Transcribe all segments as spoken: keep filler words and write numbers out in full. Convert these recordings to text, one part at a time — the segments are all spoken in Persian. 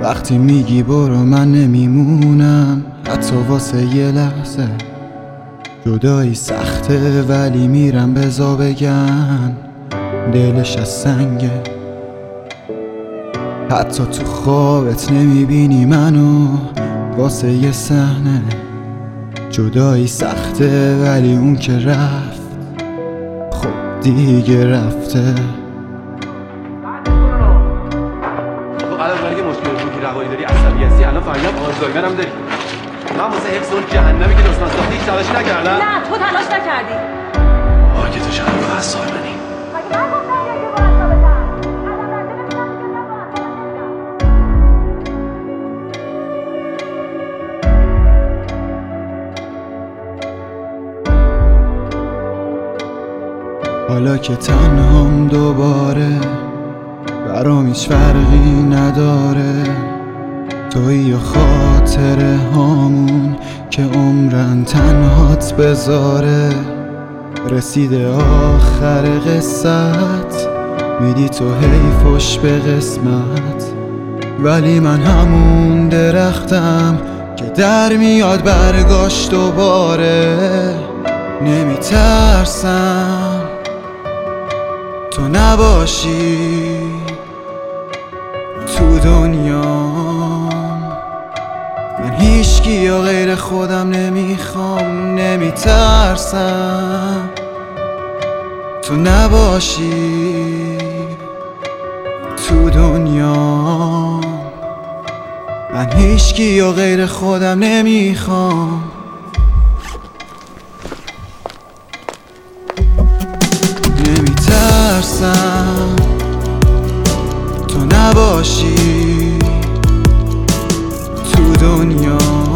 وقتی میگی برو من نمیمونم حتی واسه یه لحظه. جدایی سخته ولی میرم بزا بگن دلش از سنگه. حتی تو خوابت نمیبینی منو واسه یه صحنه. جدایی سخته ولی اون که رفت خب دیگه رفته. الان که مشکل روحی روایی داری، عصبی هستی، الان فهمیدم آلزایمر هم داری. من واسه حفظ اون جهنمی که دشمن ساختی هیچ تلاش نکردم. نه تو تلاش نکردی. آه که تو شهر رو اعصاب منی. مگه من گفتم یا که با اعصابتم؟ الان رفته ببینم دیگه با اعصابت نمیدم. حالا که تنهام دوباره برام هیچ فرقی نداره. توی و خاطره هامون که عمرن تنهات بذاره. رسیده آخر قصت میدی تو حیفش به قسمت. ولی من همون درختم که در میاد برگاش دوباره. نمیترسم تو نباشی تو دنیام. من هیچکی یا غیر خودم نمیخوام. نمیترسم تو نباشی تو دنیام. من هیچکی یا غیر خودم نمیخوام. نمیترسم تو نباشی تو دنیا.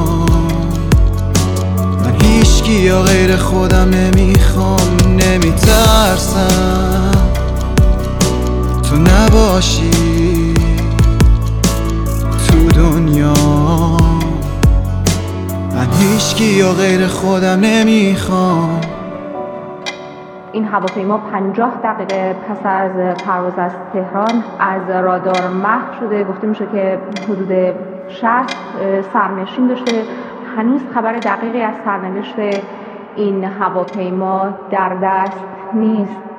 من هیچکی یا غیر خودم نمیخوام. نمیترسم تو نباشی تو دنیا. من هیچکی یا غیر خودم نمیخوام. این هواپیما پنجاه دقیقه پس از پرواز از تهران از رادار محو شده. گفته میشه که حدود شصت سرنشین داشته. هنوز خبر دقیقی از سرنوشت این هواپیما در دست نیست.